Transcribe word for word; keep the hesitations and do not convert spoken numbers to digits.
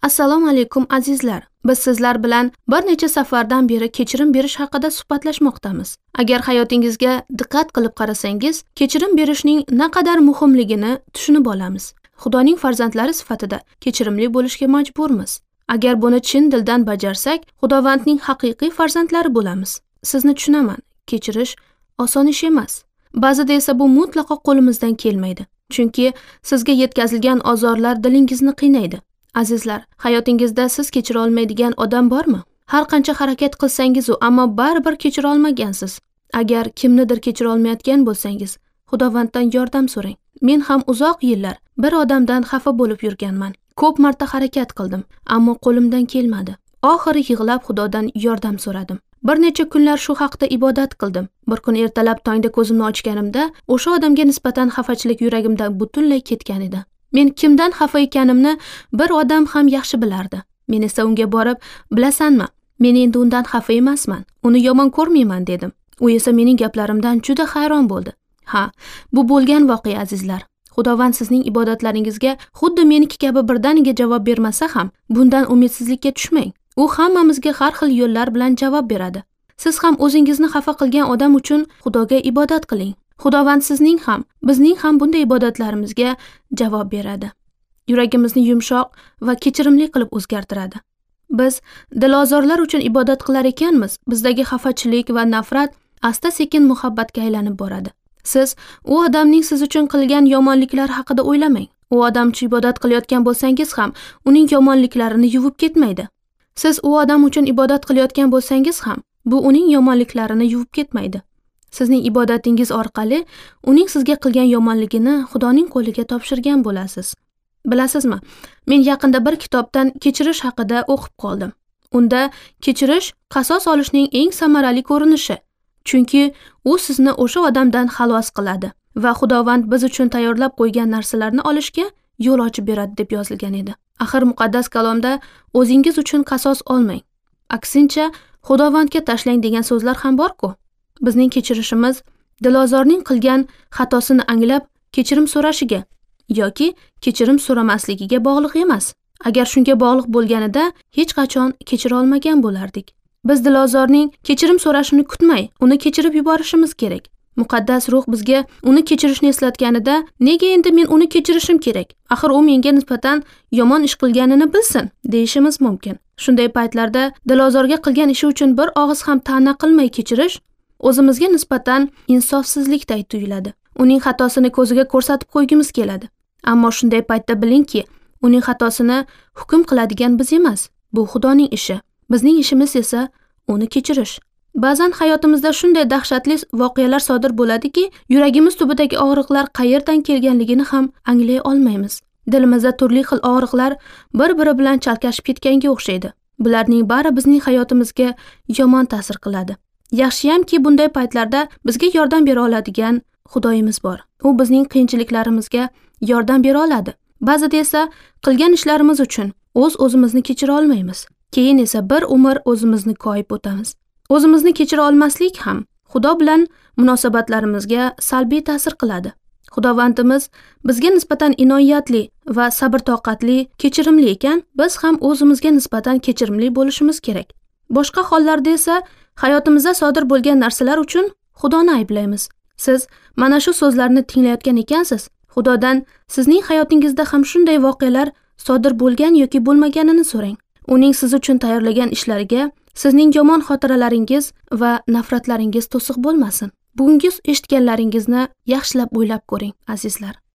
Assalomu alaykum azizlar. Biz sizlar bilan bir necha safardan beri kechirim berish haqida suhbatlashmoqdamiz. Agar hayotingizga diqqat qilib qarasangiz, kechirim berishning naqadar muhimligini tushunib olamiz. Xudoning farzandlari sifatida kechirimli bo'lishga majburmiz. Agar buni chin dildan bajarsak, Xudovandning haqiqiy farzandlari bo'lamiz. Sizni tushunaman. Kechirish oson ish emas. Ba'zida esa bu mutlaqo qo'limizdan kelmaydi. Chunki sizga yetkazilgan azorlar dilingizni qiynaydi. Azizlar, hayotingizda siz kechira olmaydigan odam bormi? Har qancha harakat qilsangiz, ammo baribir kechira olmagansiz. Agar kimnidir kechira olmayotgan bo'lsangiz, Xudovanddan yordam so'rang. Men ham uzoq yillar bir odamdan xafa bo'lib yurganman. Ko'p marta harakat qildim, ammo qo'limdan kelmadi. Oxiri yig'lab Xudodan yordam so'radim. Bir necha kunlar shu haqda ibodat qildim. Bir kun ertalab tongda ko'zimni ochganimda, o'sha odamga nisbatan xafachilik yuragimdan butunlay ketgan edi. Men kimdan xafa ekanimni bir odam ham yaxshi bilardi. Men esa unga borib, "Bilasanmi, men endi undan xafa emasman. Uni yomon ko'rmayman" dedim. U esa mening gaplarimdan juda hayron bo'ldi. Ha, bu bo'lgan voqea azizlar. Xudovand sizning ibodatlaringizga xuddi meniki kabi birdaniga javob bermasa ham, bundan umidsizlikka tushmang. U hammamizga har xil yo'llar bilan javob beradi. Siz ham o'zingizni xafa qilgan odam uchun Xudoga ibodat qiling. Xudovand sizning ham, bizning ham bunday ibodatlarimizga javob beradi. Yuragimizni yumshoq va kechirimli qilib o'zgartiradi. Biz dilozorlar uchun ibodat qilar ekanmiz, bizdagi xafachilik va nafrat asta-sekin muhabbatga aylanib boradi. Siz u odamning siz uchun qilgan yomonliklari haqida o'ylamang. U odam uchun ibodat qilayotgan bo'lsangiz ham, uning yomonliklarini yuvib ketmaydi. Siz u odam uchun ibodat qilayotgan bo'lsangiz ham, bu uning yomonliklarini yuvib ketmaydi. Sizning ibodatingiz orqali uning sizga qilgan yomonligini Xudoning qo'liga topshirgan bo'lasiz. Bilasizmi, men yaqinda bir kitobdan kechirish haqida o'qib qoldim. Unda kechirish qasos olishning eng samarali ko'rinishi. Chunki u sizni o'sha odamdan xalos qiladi va Xudovand biz uchun tayyorlab qo'ygan narsalarni olishga yo'l ochib beradi deb yozilgan edi. Axir muqaddas kalomda o'zingiz uchun qasos olmang. Aksincha, Xudovandga tashlang degan so'zlar ham bor-ku. Bizning kechirishimiz dilozorning qilgan xatosini anglab kechirim so'rashiga yoki kechirim so'ramasligiga bog'liq emas. Agar shunga bog'liq bo'lganida hech qachon kechira olmagan bo'lardik. Biz dilozorning kechirim so'rashini kutmay, uni kechirib yuborishimiz kerak. Muqaddas ruh bizga uni kechirishni eslatganida, nega endi men uni kechirishim kerak? Axir u menga nisbatan yomon ish qilganini bilsin, deyishimiz mumkin. Shunday paytlarda dilozorga qilgan ishi uchun bir og'iz ham ta'na qilmay kechirish o'zimizga nisbatan insofsizlikday tuyuladi. Uning xatosini ko'ziga ko'rsatib qo'ygimiz keladi. Ammo shunday paytda bilingki, uning xatosini hukm qiladigan biz emas. Bu Xudoning ishi. Bizning ishimiz esa uni kechirish. Ba'zan hayotimizda shunday dahshatli voqealar sodir bo'ladiki, yuragimiz tubidagi og'riqlar qayerdan kelganligini ham anglay olmaymiz. Dilimizda turli xil og'riqlar bir-biri bilan chalkashib ketganga o'xshaydi. Bularning bari bizning hayotimizga yomon ta'sir qiladi. Yaxshiyamki bunday paytlarda bizga yordam bera oladigan Xudoyimiz bor. U bizning qiyinchiliklarimizga yordam bera oladi. Ba'zida esa qilgan ishlarimiz uchun o'z-o'zimizni kechira olmaymiz. Keyin esa bir umr o'zimizni koyib o'tamiz. O'zimizni kechira olmaslik ham Xudo bilan munosabatlarimizga salbiy ta'sir qiladi. Xudovandimiz bizga nisbatan inoyatli va sabr-toqatli, kechirimli ekan, biz ham o'zimizga nisbatan kechirimli bo'lishimiz kerak. Boshqa hollarda esa hayotimizda sodir bo'lgan narsalar uchun Xudoni ayblaymiz. Siz mana shu so'zlarni tinglayotgan ekansiz. Xudodan sizning hayotingizda ham shunday voqealar sodir bo'lgan yoki bo'lmaganini so'rang. Uning siz uchun tayyorlagan ishlariga sizning yomon xotiralaringiz va nafratlaringiz to'siq bo'lmasin. Bugungi eshitganlaringizni yaxshilab o'ylab ko'ring, azizlar.